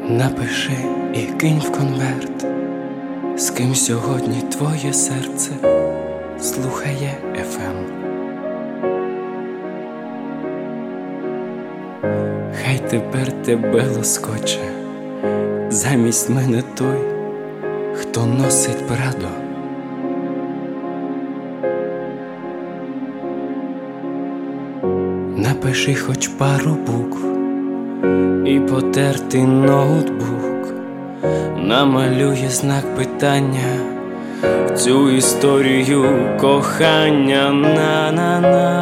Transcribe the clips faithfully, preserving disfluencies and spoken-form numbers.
Напиши і кинь в конверт, з ким сьогодні твоє серце слухає еф ем. Хай тепер тебе лоскоче замість мене той, хто носить Прадо. Напиши хоч пару букв і потертий ноутбук намалює знак питання в цю історію кохання. На-на-на,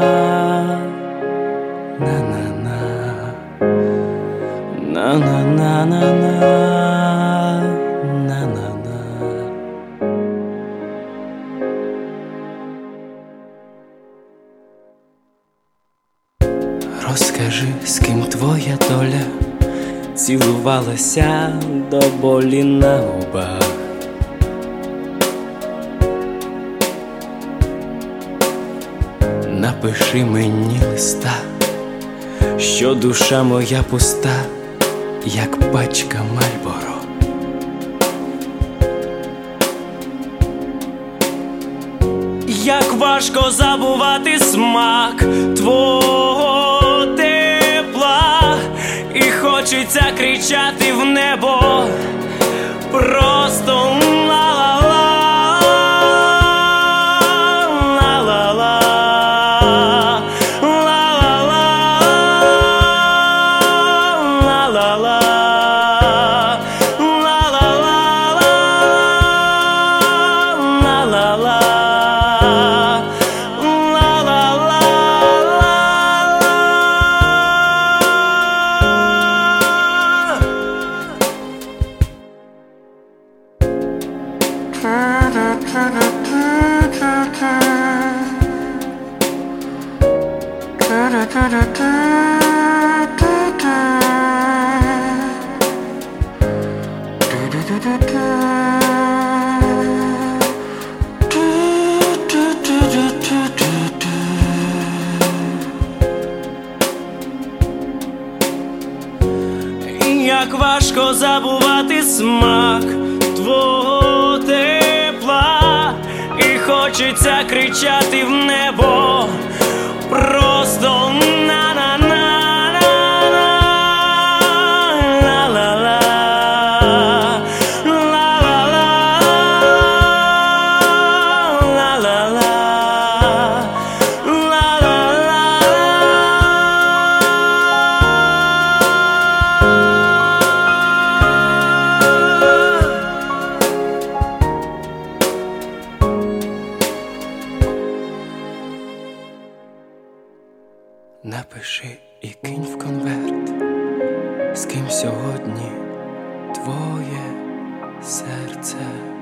на-на-на, на-на-на-на-на, на-на-на. Розкажи, з ким твоя доля цілувалася до болі на губах. Напиши мені листа, що душа моя пуста, як пачка Мальборо. Як важко забувати смак твого тепла, і хочеться кричати в небо просто ла-ла-ла, ла-ла-ла, ла-ла-ла, ла-ла-ла, ла-ла-ла, ла-ла-ла. Як важко забувати смак твого тепла, і хочеться кричати в небо просто на-на-на, ла-ла-ла, ла-ла-ла, ла-ла-ла. Напиши і кинь в конверт, з ким сьогодні твоє серце.